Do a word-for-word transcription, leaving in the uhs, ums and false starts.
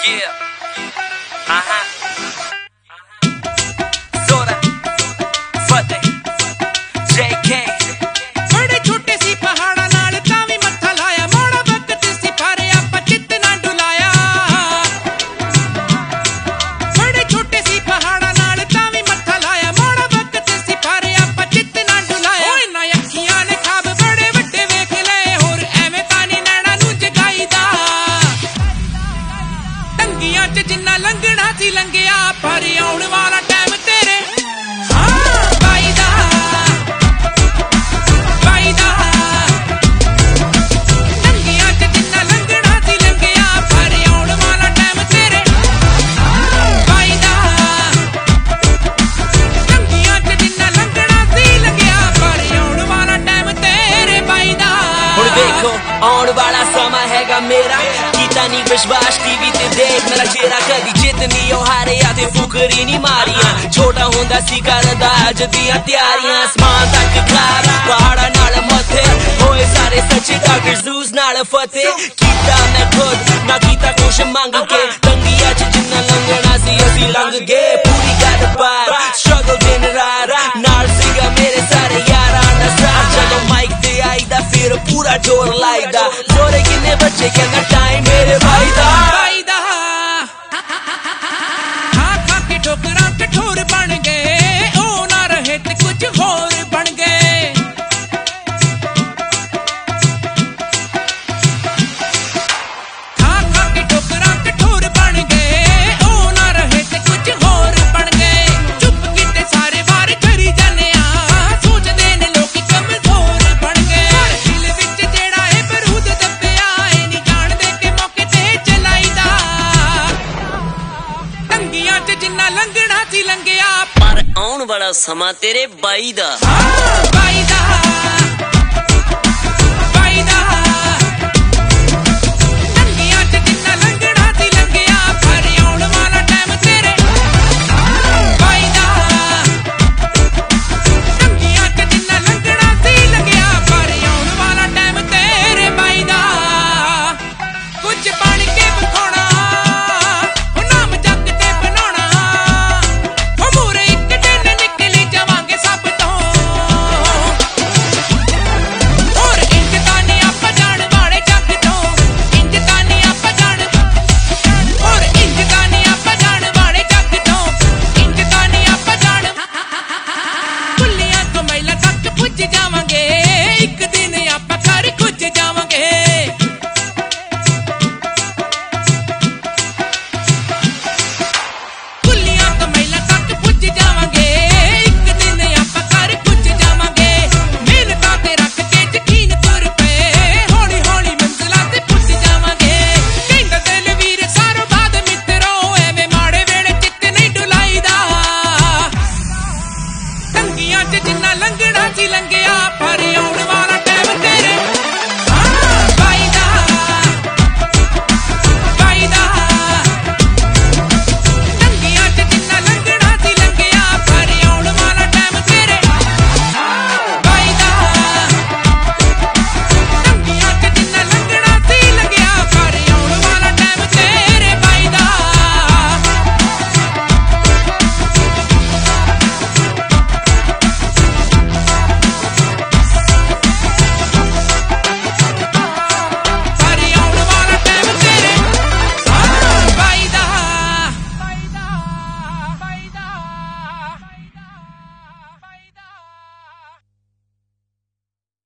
Yeah. Uh-huh. Zora. Fateh. J K. बड़े छोटे सी पहाड़ा नाल तावी मत्था लाया मोड़ा वक्त सी पारे आपा चित ना डुलाया बड़े छोटे सी पहाड़ा नाल तावी मत्था लाया मोड़ा वक्त सी पारे आपा चित ना डुलाया ओए ना अखियां ने खाब बड़े वड्डे वेख ले होर एवें तानी नैना नू जगाईदा टंगियां च जिन्ना लंघना सी लंघिया पर आउण वाला टाइम तेरे आउण वाला समा हैगा मेरा कीता नी विश्वास टीवी ते देख मेरा चेहरा कदी जितनी ओ हारे ते फुकरी नी मारियां छोटा होंदा सी करदा अज दियां तैयारियां आसमान तक खारा पहाड़ा नाल मथे होए सारे सच्चे डॉक्टर जूस नाल फतेह कीता मैं खुद ना कीता कुछ मंग के तंगिया च जिन्ना लंघना सी असी लंघ गए पूरी गल बार स्ट्रगल दिन रात नाल सीगा मेरे सारे यारां दा साथ जदों माइक ते आईदा फिर पूरा जोर लाईदा जोरे किन्ने बच्चे कहना टाइम मेरे भाई दा भाई दा खा खा के ठोकरां कठोर बन गए ओ ना रहे ते कुछ होर बन गए खा खा के ठोकरां कठोर बन गए ओ ना रहे ते कुछ होर बन गए चुप कीते सारे वार करी जाने आ सोचदे ने लोकी कमजोर बन गए दिल विच जेड़ा है बरूद दब्बिया ए नी जाणदे कि मौके ते चलाईदा टंगियां च जिन्ना लंघना सी लंघिया पर आउण वाला समा तेरे बाई दा हाँ